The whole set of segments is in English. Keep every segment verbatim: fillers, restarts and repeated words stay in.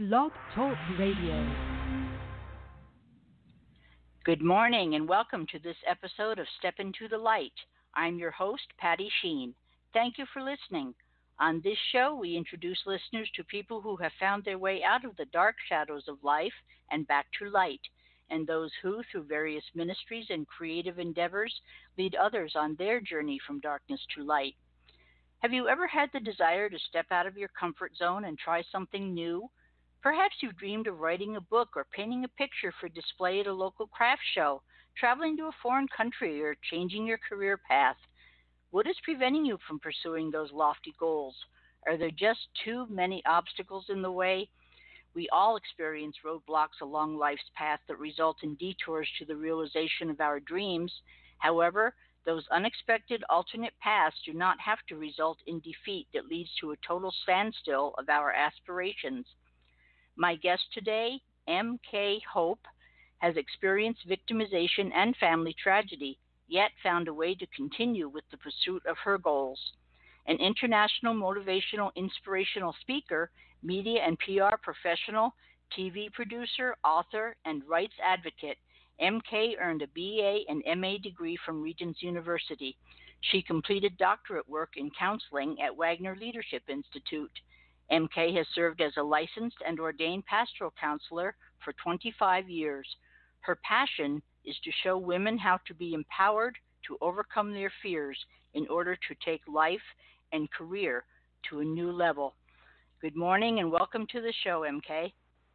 Blog Talk Radio. Good morning and welcome to this episode of Step Into the Light. I'm your host, Patty Sheen. Thank you for listening. On this show, we introduce listeners to people who have found their way out of the dark shadows of life and back to light, and those who, through various ministries and creative endeavors, lead others on their journey from darkness to light. Have you ever had the desire to step out of your comfort zone and try something new? Perhaps you've dreamed of writing a book or painting a picture for display at a local craft show, traveling to a foreign country, or changing your career path. What is preventing you from pursuing those lofty goals? Are there just too many obstacles in the way? We all experience roadblocks along life's path that result in detours to the realization of our dreams. However, those unexpected alternate paths do not have to result in defeat that leads to a total standstill of our aspirations. My guest today, M K Hope, has experienced victimization and family tragedy, yet found a way to continue with the pursuit of her goals. An international motivational inspirational speaker, media and P R professional, T V producer, author, and rights advocate, M K earned a B A and M A degree from Regents University. She completed doctorate work in counseling at Wagner Leadership Institute. M K has served as a licensed and ordained pastoral counselor for twenty-five years. Her passion is to show women how to be empowered to overcome their fears in order to take life and career to a new level. Good morning and welcome to the show, M K.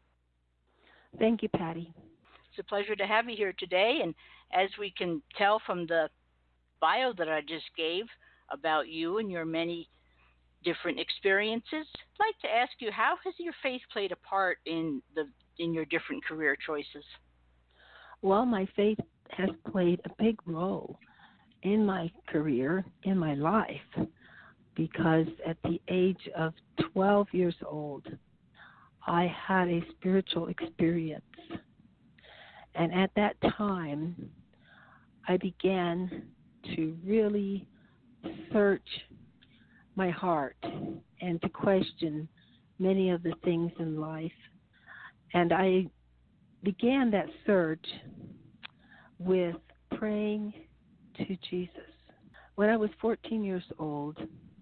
Thank you, Patty. It's a pleasure to have you here today, and as we can tell from the bio that I just gave about you and your many different experiences, I'd like to ask you, how has your faith played a part in the in your different career choices? Well, my faith has played a big role in my career, in my life, because at the age of twelve years old, I had a spiritual experience. And at that time, I began to really search my heart and to question many of the things in life. And I began that search with praying to Jesus. When I was fourteen years old,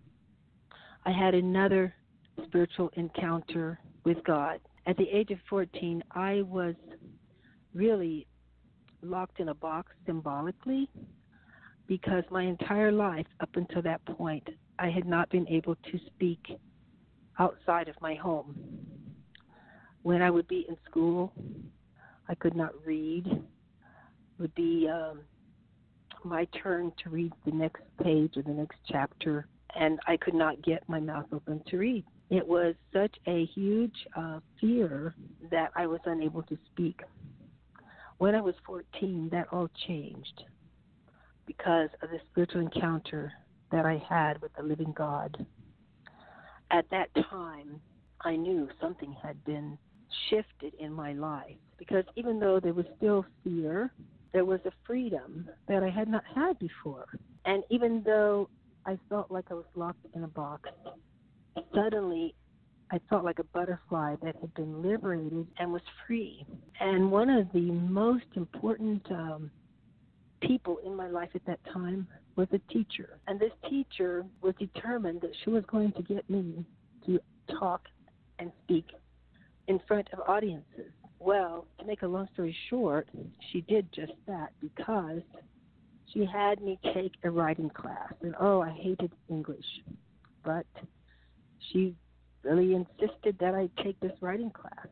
I had another spiritual encounter with God. At the age of fourteen, I was really locked in a box symbolically because my entire life up until that point, I had not been able to speak outside of my home. When I would be in school, I could not read. It would be um, my turn to read the next page or the next chapter, and I could not get my mouth open to read. It was such a huge uh, fear that I was unable to speak. When I was fourteen, that all changed because of the spiritual encounter that I had with the living God. At that time, I knew something had been shifted in my life because even though there was still fear, there was a freedom that I had not had before. And even though I felt like I was locked in a box, suddenly I felt like a butterfly that had been liberated and was free. And one of the most important um, people in my life at that time was a teacher. And this teacher was determined that she was going to get me to talk and speak in front of audiences. Well, to make a long story short, she did just that because she had me take a writing class. And oh, I hated English. But she really insisted that I take this writing class.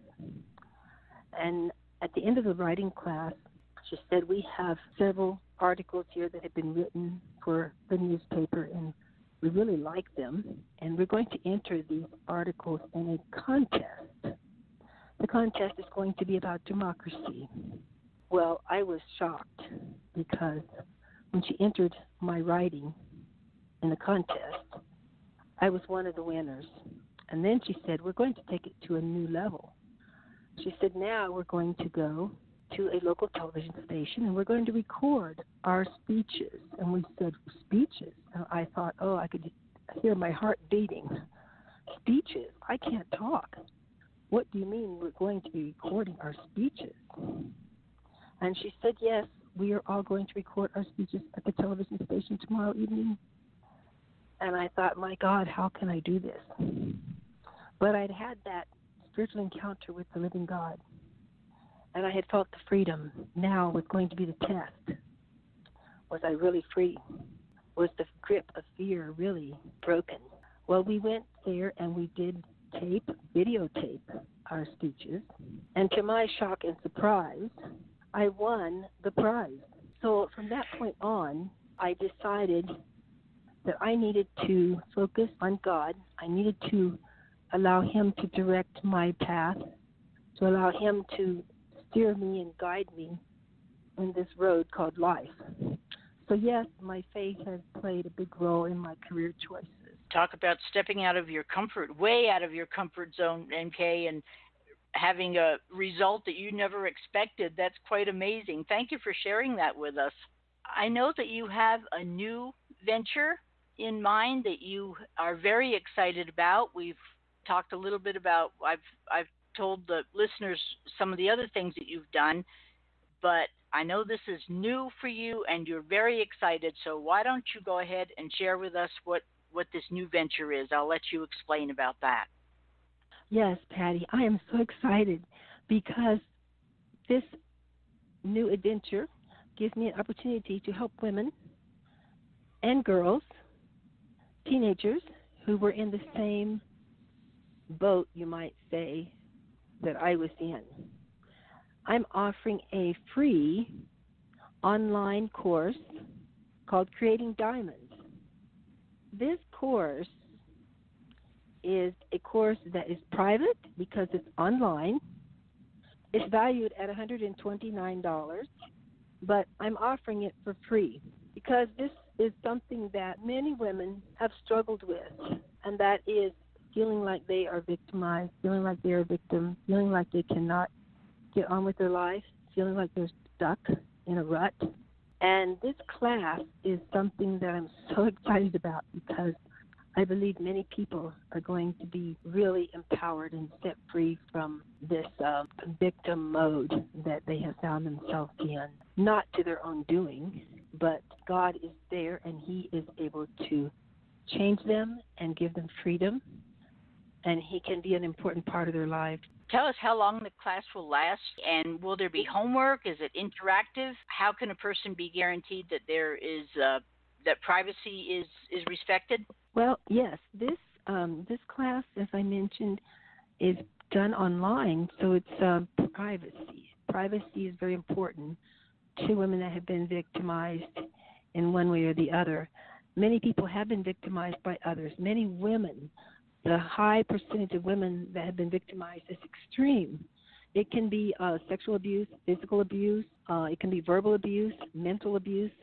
And at the end of the writing class, she said, we have several articles here that have been written for the newspaper, and we really like them, and we're going to enter these articles in a contest. The contest is going to be about democracy. Well, I was shocked because when she entered my writing in the contest, I was one of the winners. And then she said, we're going to take it to a new level. She said, now we're going to go to a local television station and we're going to record our speeches. And we said, speeches? And I thought, oh, I could hear my heart beating. Speeches? I can't talk. what do you mean we're going to be recording our speeches? And she said, yes, we are all going to record our speeches at the television station tomorrow evening. And I thought, my God, how can I do this? But I'd had that spiritual encounter with the living God, and I had felt the freedom. Now was going to be the test. Was I really free? Was the grip of fear really broken? Well, we went there and we did tape, videotape our speeches, and to my shock and surprise, I won the prize. So from that point on, I decided that I needed to focus on God. I needed to allow Him to direct my path, to allow Him to steer me and guide me in this road called life. So yes, my faith has played a big role in my career choices. Talk about stepping out of your comfort, way out of your comfort zone, M K, and having a result that you never expected. That's quite amazing. Thank you for sharing that with us. I know that you have a new venture in mind that you are very excited about. We've talked a little bit about, I've I've told the listeners some of the other things that you've done, but I know this is new for you and you're very excited. So why don't you go ahead and share with us what, what this new venture is? I'll let you explain about that. Yes, Patty, I am so excited because this new adventure gives me an opportunity to help women and girls, teenagers who were in the same boat, you might say, that I was in. I'm offering a free online course called Creating Diamonds. This course is a course that is private because it's online. It's valued at one hundred twenty-nine dollars, but I'm offering it for free because this is something that many women have struggled with, and that is feeling like they are victimized, feeling like they are a victim, feeling like they cannot get on with their life, feeling like they're stuck in a rut. And this class is something that I'm so excited about because I believe many people are going to be really empowered and set free from this uh, victim mode that they have found themselves in, not to their own doing, but God is there and He is able to change them and give them freedom, and He can be an important part of their life. Tell us how long the class will last, and will there be homework? Is it interactive? How can a person be guaranteed that there is uh, that privacy is, is respected? Well, yes, this um, this class, as I mentioned, is done online, so it's uh, privacy. Privacy is very important to women that have been victimized in one way or the other. Many people have been victimized by others. Many women, the high percentage of women that have been victimized is extreme. It can be uh, sexual abuse, physical abuse. Uh, it can be verbal abuse, mental abuse.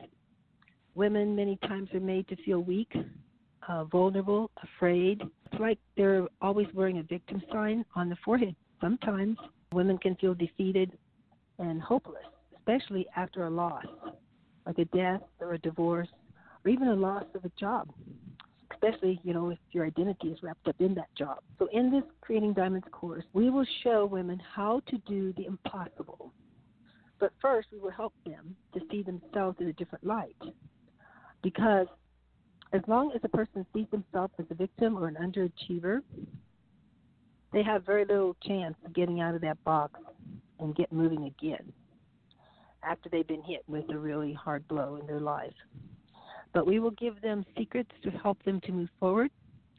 Women many times are made to feel weak, uh, vulnerable, afraid. It's like they're always wearing a victim sign on the forehead. Sometimes women can feel defeated and hopeless, especially after a loss, like a death or a divorce, or even a loss of a job, especially, you know, if your identity is wrapped up in that job. So in this Creating Diamonds course, we will show women how to do the impossible. But first, we will help them to see themselves in a different light. Because as long as a person sees themselves as a victim or an underachiever, they have very little chance of getting out of that box and get moving again after they've been hit with a really hard blow in their life. But we will give them secrets to help them to move forward.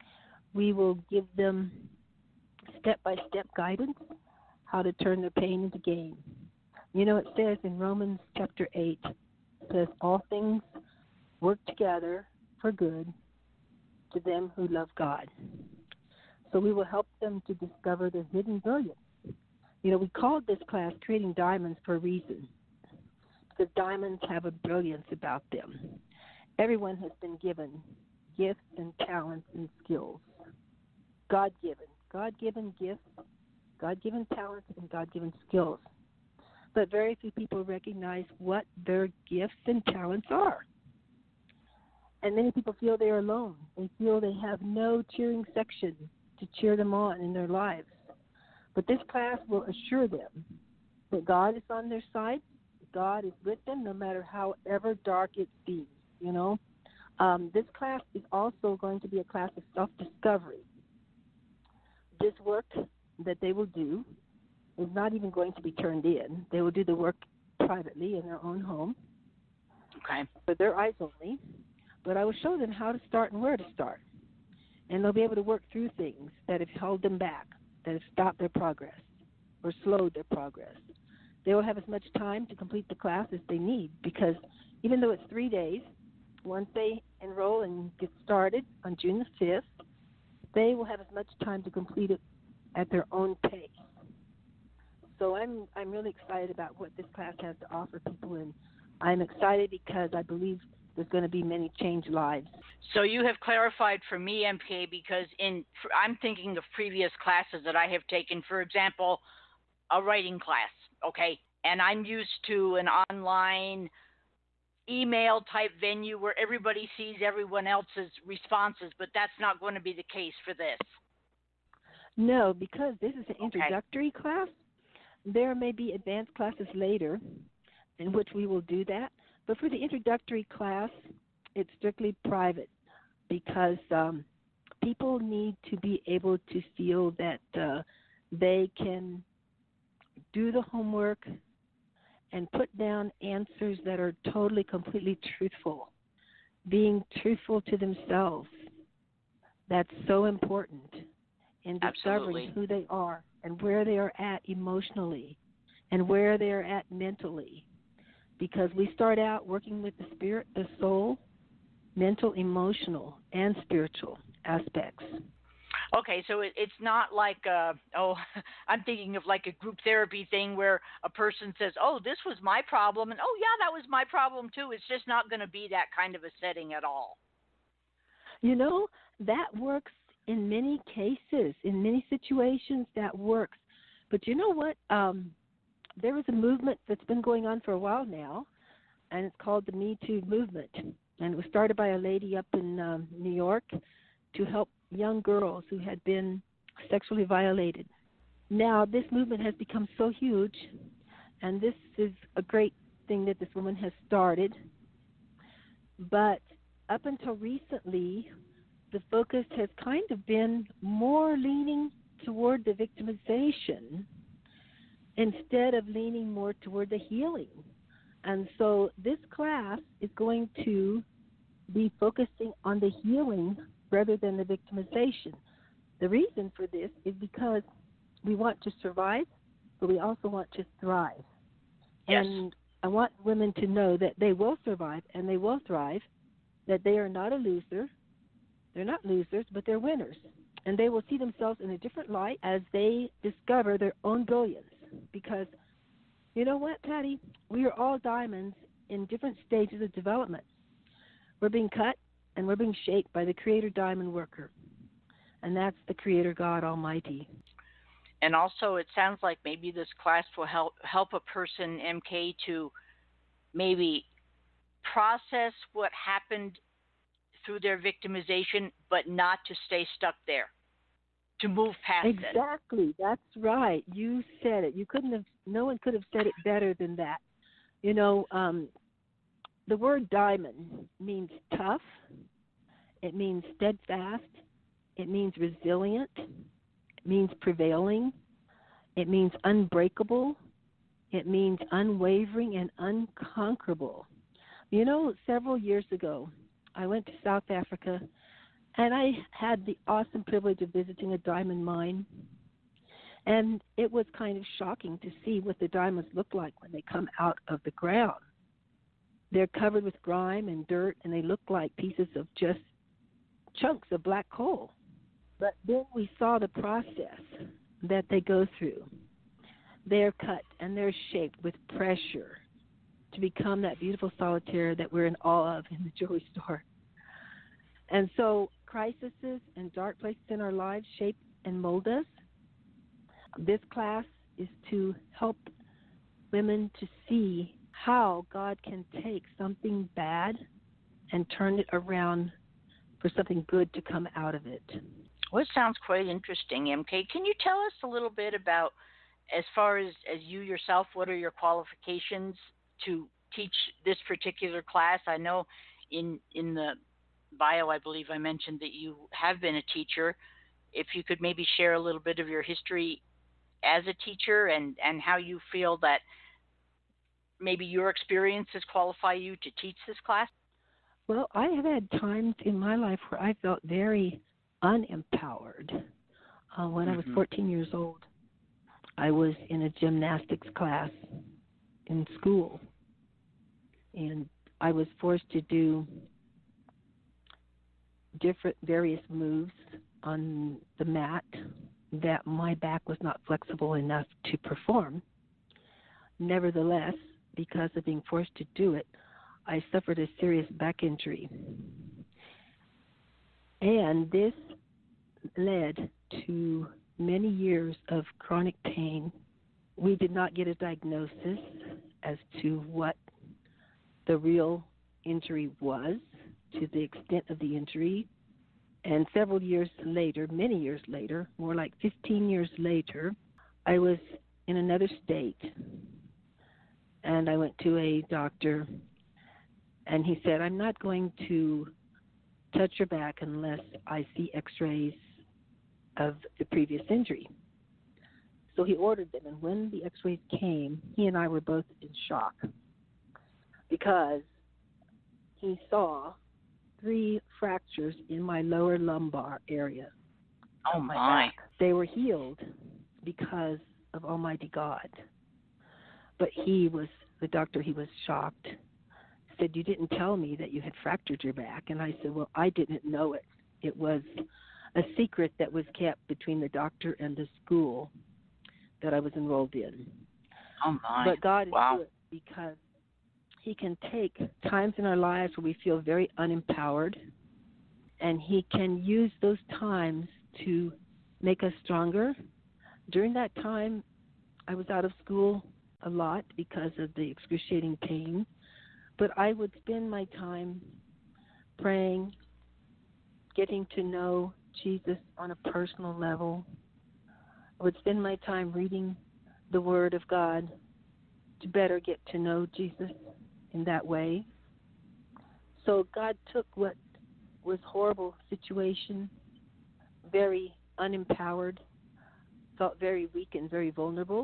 We will give them step-by-step guidance, how to turn their pain into gain. You know, it says in Romans chapter eight, it says, all things work together for good to them who love God. So we will help them to discover their hidden brilliance. You know, we called this class Creating Diamonds for a reason, because diamonds have a brilliance about them. Everyone has been given gifts and talents and skills, God-given, God-given gifts, God-given talents, and God-given skills. But very few people recognize what their gifts and talents are. And many people feel they are alone. They feel they have no cheering section to cheer them on in their lives. But this class will assure them that God is on their side. God is with them no matter however dark it seems, you know. Um, this class is also going to be a class of self-discovery. This work that they will do is not even going to be turned in. They will do the work privately in their own home. Okay. For their eyes only. But I will show them how to start and where to start. And they'll be able to work through things that have held them back, that have stopped their progress or slowed their progress. They will have as much time to complete the class as they need, because even though it's three days, once they enroll and get started on June the fifth, they will have as much time to complete it at their own pace. So I'm I'm really excited about what this class has to offer people, and I'm excited because I believe there's going to be many changed lives. So you have clarified for me, M K, because in I'm thinking of previous classes that I have taken, for example, a writing class. Okay, and I'm used to an online email type venue where everybody sees everyone else's responses, but that's not going to be the case for this. No, because this is an Okay. introductory class. There may be advanced classes later in which we will do that, but for the introductory class, it's strictly private, because um, people need to be able to feel that uh, they can do the homework and put down answers that are totally, completely truthful. Being truthful to themselves, that's so important in discovering Absolutely. who they are and where they are at emotionally and where they are at mentally. Because we start out working with the spirit, the soul, mental, emotional, and spiritual aspects. Okay, so it, it's not like, uh, oh, I'm thinking of like a group therapy thing where a person says, oh, this was my problem, and oh, yeah, that was my problem too. It's just not going to be that kind of a setting at all. You know, that works in many cases, in many situations, that works. But you know what? Um, there is a movement that's been going on for a while now, and it's called the Me Too movement. And it was started by a lady up in um, New York to help young girls who had been sexually violated. Now, this movement has become so huge, and this is a great thing that this woman has started. But up until recently, the focus has kind of been more leaning toward the victimization instead of leaning more toward the healing. And so this class is going to be focusing on the healing rather than the victimization. The reason for this is because we want to survive, but we also want to thrive. Yes. And I want women to know that they will survive and they will thrive, that they are not a loser. They're not losers, but they're winners. And they will see themselves in a different light as they discover their own brilliance. Because, you know what, Patty? We are all diamonds in different stages of development. We're being cut and we're being shaped by the Creator Diamond Worker. And that's the Creator God Almighty. And also, it sounds like maybe this class will help help a person, M K, to maybe process what happened through their victimization, but not to stay stuck there, to move past exactly. it. Exactly. That's right. You said it. You couldn't have. No one could have said it better than that. You know, um, the word diamond means tough. It means steadfast. It means resilient. It means prevailing. It means unbreakable. It means unwavering and unconquerable. You know, several years ago, I went to South Africa, and I had the awesome privilege of visiting a diamond mine. And it was kind of shocking to see what the diamonds look like when they come out of the ground. They're covered with grime and dirt, and they look like pieces of just chunks of black coal. But then we saw the process that they go through. They're cut and they're shaped with pressure to become that beautiful solitaire that we're in awe of in the jewelry store. And so crises and dark places in our lives shape and mold us. This class is to help women to see how God can take something bad and turn it around for something good to come out of it. Well, it sounds quite interesting, M K. Can you tell us a little bit about, as far as, as you yourself, what are your qualifications to teach this particular class? I know in in the bio, I believe I mentioned that you have been a teacher. If you could maybe share a little bit of your history as a teacher and, and how you feel that maybe your experiences qualify you to teach this class? Well, I have had times in my life where I felt very unempowered. Uh, when mm-hmm. I was fourteen years old, I was in a gymnastics class in school, and I was forced to do different various moves on the mat that my back was not flexible enough to perform. Nevertheless, because of being forced to do it, I suffered a serious back injury. And this led to many years of chronic pain. We did not get a diagnosis as to what the real injury was, to the extent of the injury. And several years later, many years later, more like fifteen years later, I was in another state, and I went to a doctor, and he said, I'm not going to touch your back unless I see x-rays of the previous injury. So he ordered them, and when the x-rays came, he and I were both in shock because he saw three fractures in my lower lumbar area. Oh, my. my. Back. They were healed because of Almighty God. But he was, the doctor, he was shocked. Said, you didn't tell me that you had fractured your back. And I said, well, I didn't know it. It was a secret that was kept between the doctor and the school that I was enrolled in. Oh, my. But God is wow. good because he can take times in our lives where we feel very unempowered, and he can use those times to make us stronger. During that time, I was out of school a lot because of the excruciating pain, but I would spend my time praying, getting to know Jesus on a personal level. I would spend my time reading the Word of God to better get to know Jesus in that way. So God took what was horrible situation, very unempowered, felt very weak and very vulnerable,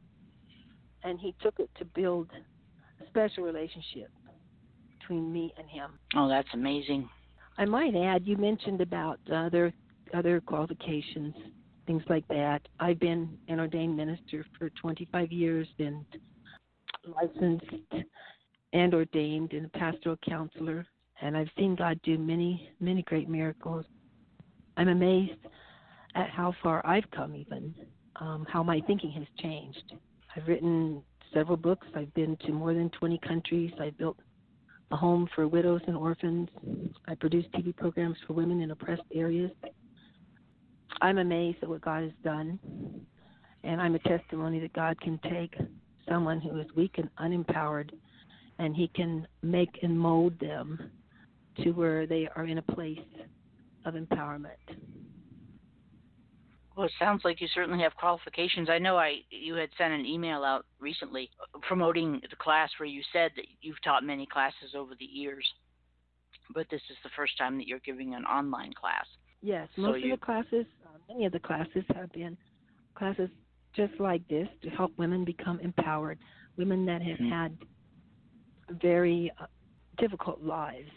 and he took it to build a special relationship between me and him. Oh, that's amazing. I might add, you mentioned about other other qualifications, things like that. I've been an ordained minister for twenty-five years and licensed and ordained and a pastoral counselor, and I've seen God do many, many great miracles. I'm amazed at how far I've come even, um, how my thinking has changed. I've written several books. I've been to more than twenty countries. I've built a home for widows and orphans. I produce T V programs for women in oppressed areas. I'm amazed at what God has done, and I'm a testimony that God can take someone who is weak and unempowered, and he can make and mold them to where they are in a place of empowerment. Well, it sounds like you certainly have qualifications. I know I you had sent an email out recently promoting the class where you said that you've taught many classes over the years, but this is the first time that you're giving an online class. Yes, so most you... of the classes, uh, many of the classes have been classes just like this to help women become empowered, women that have mm-hmm. had very uh, difficult lives.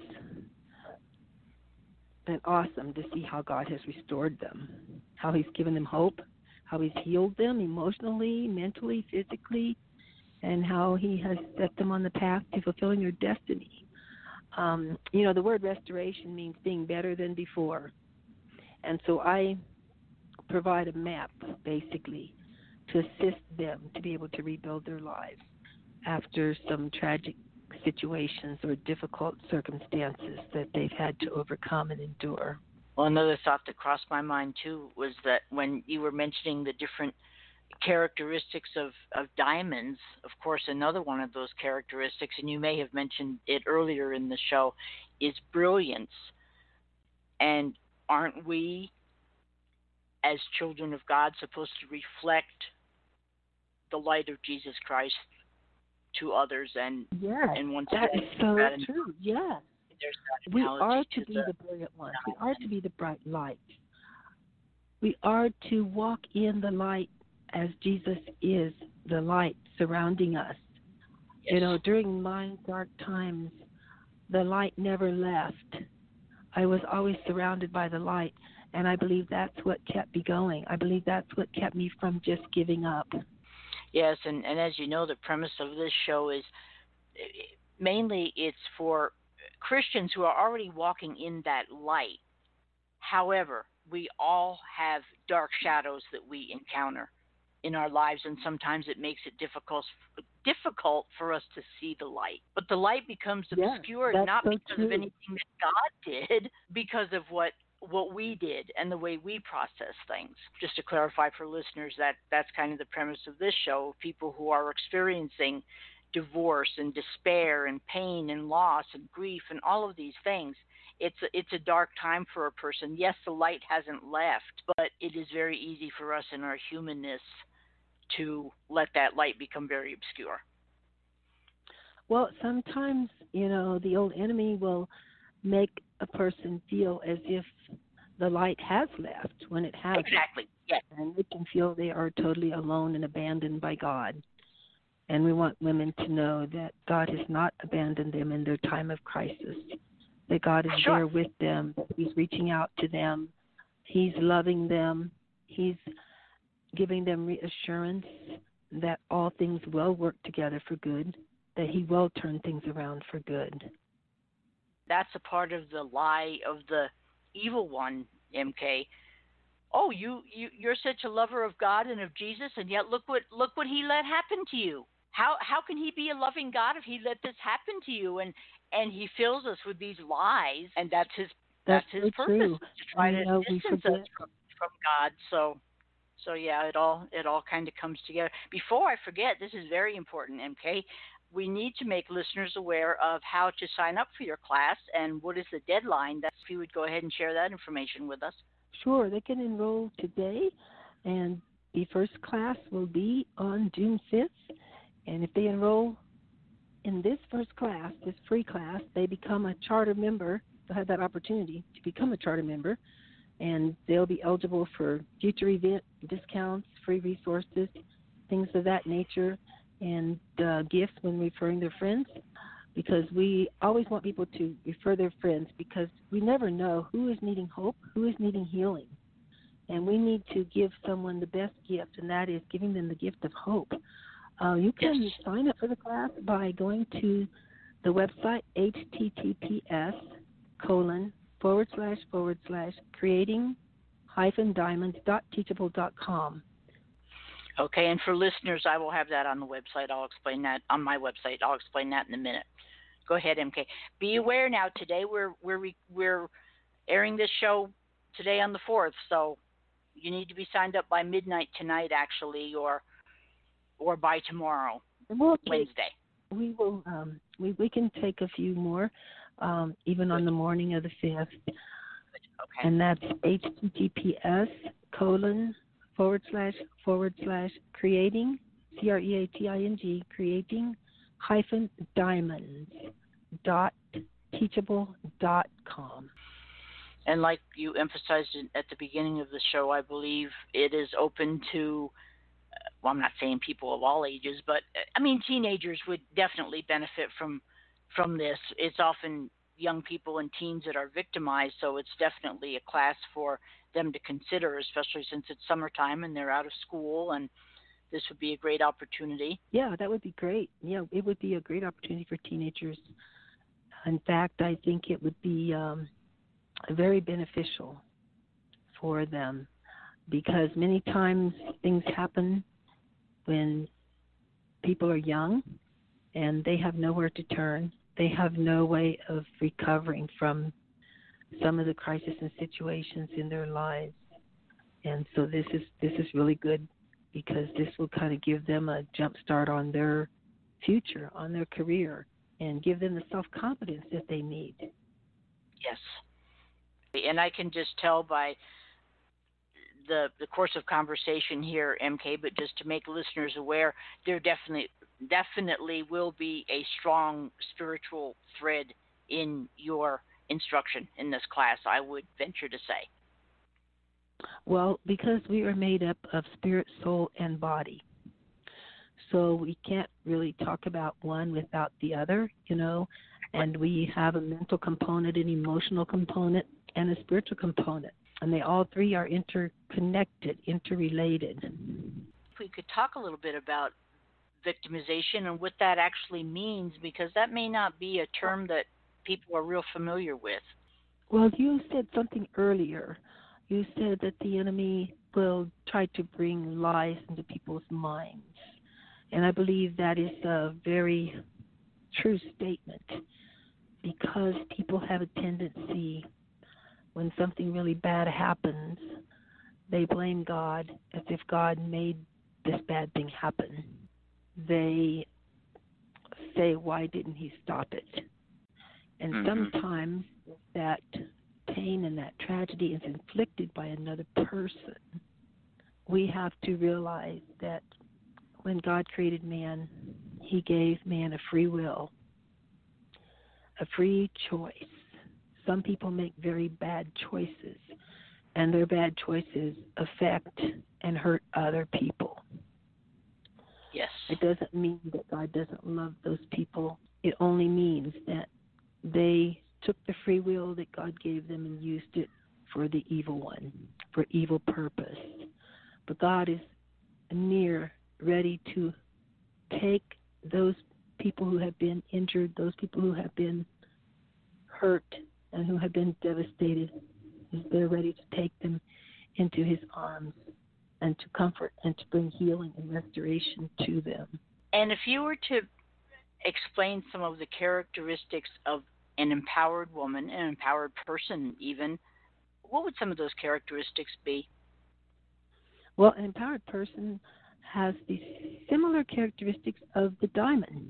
And awesome to see how God has restored them, how he's given them hope, how he's healed them emotionally, mentally, physically, and how he has set them on the path to fulfilling their destiny. Um, you know, the word restoration means being better than before. And so I provide a map, basically, to assist them to be able to rebuild their lives after some tragic situations or difficult circumstances that they've had to overcome and endure. Well, another thought that crossed my mind, too, was that when you were mentioning the different characteristics of, of diamonds, of course, another one of those characteristics, and you may have mentioned it earlier in the show, is brilliance. And aren't we as children of God, supposed to reflect the light of Jesus Christ to others. And Yes, and once that again, is so that true. Yes. there's that We analogy are to to be the the brilliant ones. We are to be the bright light. We are to walk in the light as Jesus is the light surrounding us. yes. You know, during my dark times, the light never left. I was always surrounded by the light, and I believe that's what kept me going. I believe that's what kept me from just giving up. Yes, and, and as you know, the premise of this show is mainly it's for Christians who are already walking in that light. However, we all have dark shadows that we encounter in our lives, and sometimes it makes it difficult difficult for us to see the light. But the light becomes Yes, obscured that's not so because true. of anything that God did, because of what what we did and the way we process things. Just to clarify for listeners, that that's kind of the premise of this show. People who are experiencing divorce and despair and pain and loss and grief and all of these things. It's a, it's a dark time for a person. Yes, the light hasn't left, but it is very easy for us in our humanness to let that light become very obscure. Well, sometimes, you know, the old enemy will make a person feel as if the light has left when it hasn't. Exactly, yes. And they can feel they are totally alone and abandoned by God. And we want women to know that God has not abandoned them in their time of crisis, that God is Sure. there with them, that He's reaching out to them, He's loving them, He's giving them reassurance that all things will work together for good, that He will turn things around for good. That's a part of the lie of the evil one, M K. Oh, you, you you're such a lover of God and of Jesus, and yet look what look what He let happen to you. How how can He be a loving God if He let this happen to you? And and He fills us with these lies, and that's His that's, That's His so purpose, true. to try You to know, we distance forget. us from, from God. So so yeah, it all it all kind of comes together. Before I forget, this is very important, M K. We need to make listeners aware of how to sign up for your class and what is the deadline. That's if you would go ahead and share that information with us. Sure, they can enroll today, and the first class will be on June fifth. And if they enroll in this first class, this free class, they become a charter member. They'll have that opportunity to become a charter member, and they'll be eligible for future event discounts, free resources, things of that nature, and uh, gifts when referring their friends, because we always want people to refer their friends, because we never know who is needing hope, who is needing healing. And we need to give someone the best gift, and that is giving them the gift of hope. Uh, you can Yes. sign up for the class by going to the website, https colon forward slash forward slash creating hyphen diamonds dot teachable dot com. Okay, and for listeners, I will have that on the website. I'll explain that on my website. I'll explain that in a minute. Go ahead, M K. Be aware now. Today we're we're we're airing this show today on the fourth, so you need to be signed up by midnight tonight, actually, or or by tomorrow, And we'll take, Wednesday. we will um, we we can take a few more, um, even on the morning of the fifth, Okay. and that's https colon forward slash forward slash creating c r e a t i n g creating hyphen diamonds dot teachable dot com. And like you emphasized at the beginning of the show, I believe it is open to, well, I'm not saying people of all ages, but I mean teenagers would definitely benefit from from this. It's often young people and teens that are victimized, so it's definitely a class for them to consider, especially since it's summertime and they're out of school, and this would be a great opportunity. Yeah, that would be great. Yeah, it would be a great opportunity for teenagers. In fact, I think it would be um, very beneficial for them, because many times things happen when people are young and they have nowhere to turn. They have no way of recovering from some of the crises and situations in their lives. And so this is this is really good, because this will kind of give them a jump start on their future, on their career, and give them the self-confidence that they need. Yes. And I can just tell by the, the course of conversation here, M K, but just to make listeners aware, there definitely definitely will be a strong spiritual thread in your instruction in this class, I would venture to say. Well, because we are made up of spirit, soul, and body. So we can't really talk about one without the other, you know, and we have a mental component, an emotional component, and a spiritual component. And they all three are interconnected, interrelated. If we could talk a little bit about victimization and what that actually means, because that may not be a term that people are real familiar with. Well, you said something earlier. You said that the enemy will try to bring lies into people's minds. And I believe that is a very true statement, because people have a tendency, when something really bad happens, they blame God as if God made this bad thing happen. They say, why didn't he stop it? And mm-hmm. sometimes that pain and that tragedy is inflicted by another person. We have to realize that when God created man, he gave man a free will, a free choice. Some people make very bad choices, and their bad choices affect and hurt other people. Yes. It doesn't mean that God doesn't love those people. It only means that they took the free will that God gave them and used it for the evil one, for evil purpose. But God is near, ready to take those people who have been injured, those people who have been hurt and who have been devastated. They're ready to take them into his arms and to comfort and to bring healing and restoration to them. And if you were to explain some of the characteristics of an empowered woman, an empowered person even, what would some of those characteristics be? Well, an empowered person has the similar characteristics of the diamond.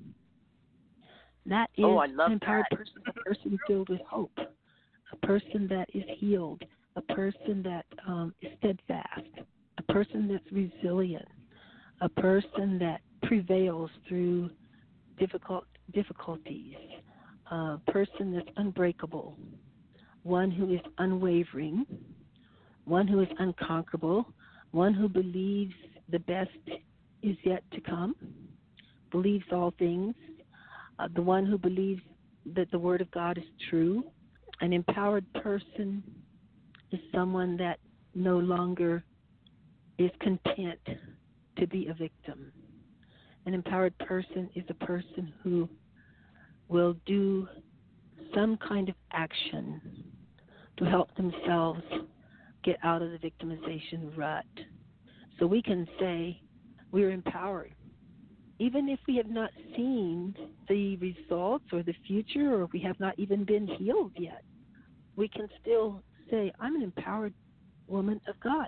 That is oh, I love an empowered that. person, a person filled with hope, a person that is healed, a person that um, is steadfast, a person that's resilient, a person that prevails through difficult difficulties, a person that's unbreakable, one who is unwavering, one who is unconquerable, one who believes the best is yet to come, believes all things, uh, the one who believes that the Word of God is true. An empowered person is someone that no longer is content to be a victim. An empowered person is a person who will do some kind of action to help themselves get out of the victimization rut. So we can say we're empowered. Even if we have not seen the results or the future, or we have not even been healed yet, we can still say, I'm an empowered woman of God.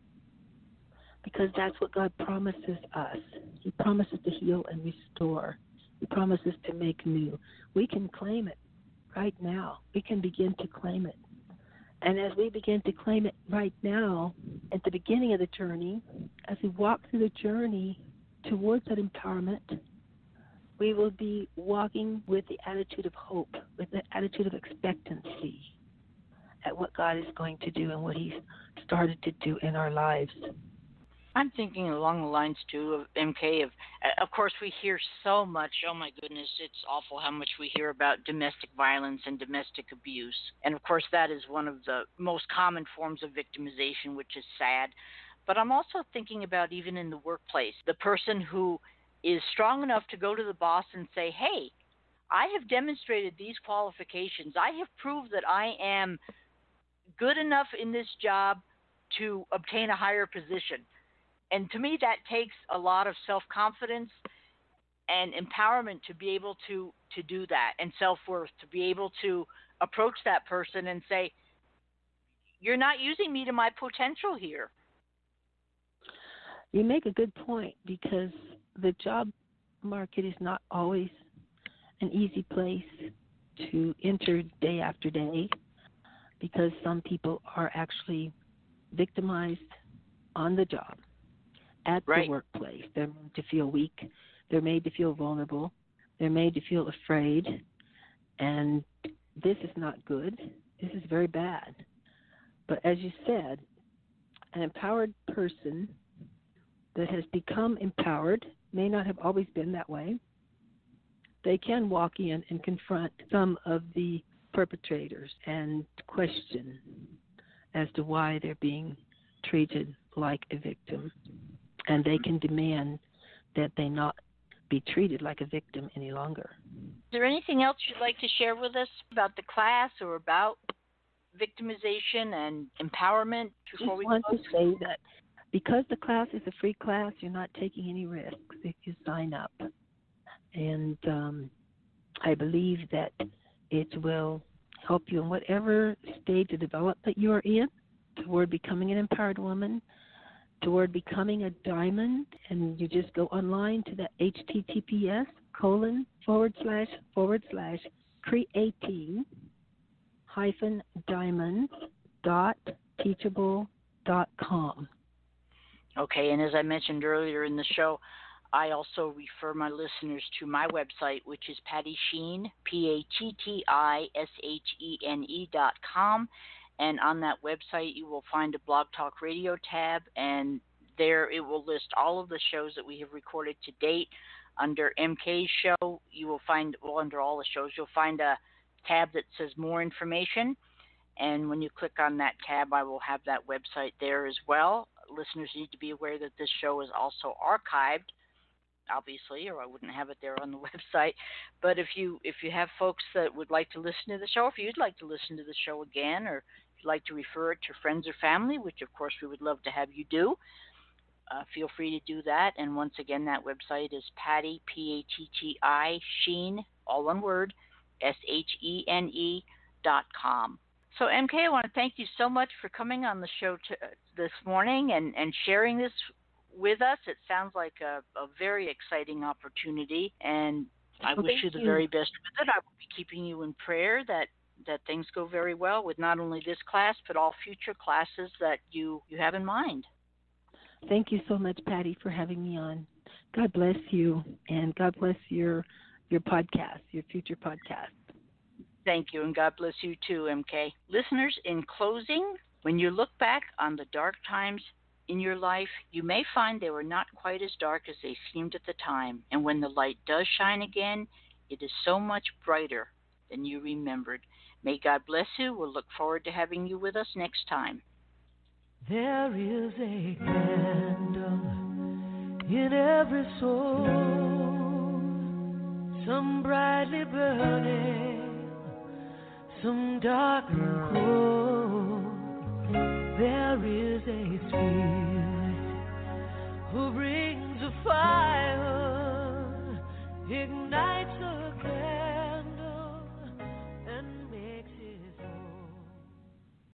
Because that's what God promises us. He promises to heal and restore. He promises to make new. We can claim it right now. We can begin to claim it. And as we begin to claim it right now, at the beginning of the journey, as we walk through the journey towards that empowerment, we will be walking with the attitude of hope, with the attitude of expectancy at what God is going to do and what he's started to do in our lives. I'm thinking along the lines, too, of M K. Of, of course, we hear so much. Oh, my goodness, it's awful how much we hear about domestic violence and domestic abuse. And, of course, that is one of the most common forms of victimization, which is sad. But I'm also thinking about even in the workplace, the person who is strong enough to go to the boss and say, hey, I have demonstrated these qualifications. I have proved that I am good enough in this job to obtain a higher position. And to me, that takes a lot of self-confidence and empowerment to be able to, to do that, and self-worth, to be able to approach that person and say, you're not using me to my potential here. You make a good point, because the job market is not always an easy place to enter day after day, because some people are actually victimized on the job, at right. the workplace. They're made to feel weak. They're made to feel vulnerable. They're made to feel afraid. And this is not good. This is very bad. But as you said, an empowered person that has become empowered may not have always been that way. They can walk in and confront some of the perpetrators and question as to why they're being treated like a victim. And they can demand that they not be treated like a victim any longer. Is there anything else you'd like to share with us about the class or about victimization and empowerment before we close? I close? just want to say that because the class is a free class, you're not taking any risks if you sign up. And um, I believe that it will help you in whatever stage of development you are in toward becoming an empowered woman, toward becoming a diamond. And you just go online to the H T T P S colon forward slash forward slash creating hyphen diamonds dot teachable dot com. Okay, and as I mentioned earlier in the show, I also refer my listeners to my website, which is Patty Sheen, P A T T I S H E N E dot com. And on that website, you will find a Blog Talk Radio tab, and there it will list all of the shows that we have recorded to date. Under M K's show, you will find, well, under all the shows, you'll find a tab that says More Information. And when you click on that tab, I will have that website there as well. Listeners need to be aware that this show is also archived, obviously, or I wouldn't have it there on the website. But if you if you have folks that would like to listen to the show, if you'd like to listen to the show again, or if you'd like to refer it to friends or family, which of course we would love to have you do, uh, feel free to do that. And once again, that website is Patty, P A T T I, Sheen, all one word, S H E N E dot com. So, M K, I want to thank you so much for coming on the show to, uh, this morning and, and sharing this with us. It sounds like a, a very exciting opportunity, and I well, wish you the you. very best with it. I will be keeping you in prayer that, that things go very well with not only this class, but all future classes that you, you have in mind. Thank you so much, Patty, for having me on. God bless you, and God bless your your podcast, your future podcast. Thank you, and God bless you too, M K. Listeners, in closing, when you look back on the dark times in your life, you may find they were not quite as dark as they seemed at the time. And when the light does shine again, it is so much brighter than you remembered. May God bless you. We'll look forward to having you with us next time. There is a candle in every soul, some brightly burning, some dark and cold. There is a spirit who brings a fire, ignites a flame.